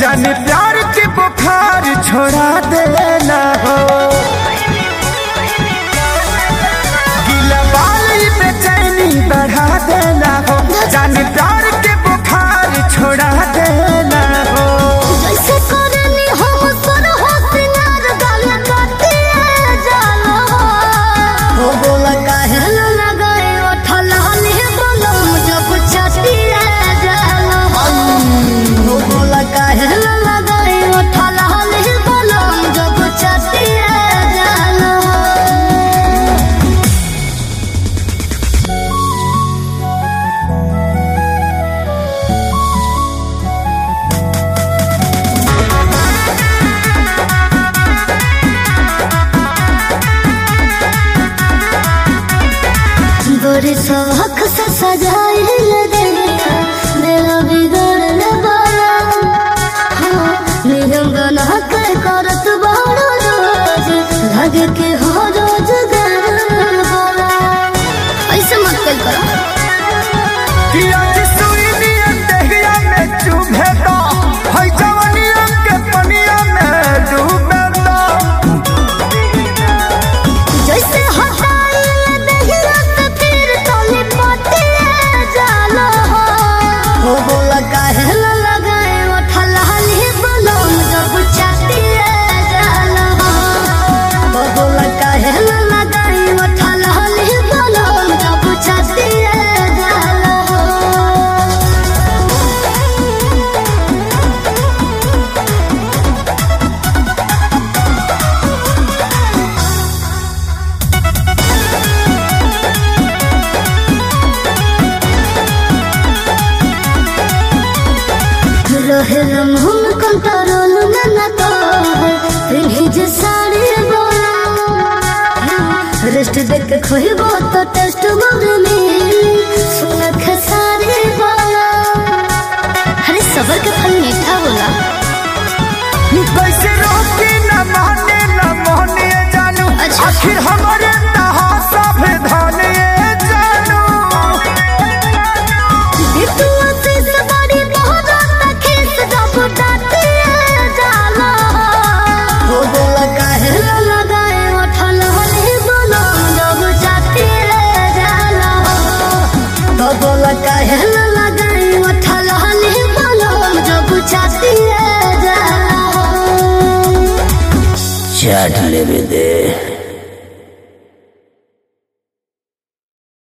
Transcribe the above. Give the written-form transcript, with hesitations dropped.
जाने प्यार के बुखार छोड़ा देना हो, गीला बाल बेचैनी बढ़ा देना हो, जाने प्यार के बुखार छोड़ा देना हो। जैसे करनी हम सर होशियार गाल काटिए जानो हो बोला काहे न लगाए उठल हनी बलम जब छटिए जानो हो बोला काहे न लगाए उठल हनी बलम जब छटिए जानो। बड़े शौक से सजाए देखा मेरा बिगड़ल बाला, हाँ निगम बना के करत बारो रोज लगे के हो रोज गरल बाला। ऐसे मत करो कि आज सुइनिया देहिया में चुभे तो है जवनिया के पनिया में डूबे तो। जैसे हटाई देहिया से फिर तोली पटिए जानो हो बोला काहे न लगाए उठल हनी बलम जब छटिए जानो हो बोला काहे न लगाए उठल हनी बलम जब छटिए जानो। रहलम हम कंट्रोल न तो पिन्ही जे साड़ी बोला, रेस्ट देख खोइबो तो टेस्ट मोर में सुन खेसारी बोला। अरे सबर के फल मीठा होला। कैसे रोके न माने जानू, अच्छा। आखिर हमारे तहा सब धाने जानू। तू से बड़ी बहुत खीस जब डाटिए जाला हो बोला काहे न लगाए उठल हनी बलम जब छटिए जाला हो बोला काहे न लगाए उठल हनी बलम जब छटिए जाला। चाट लेवे दे।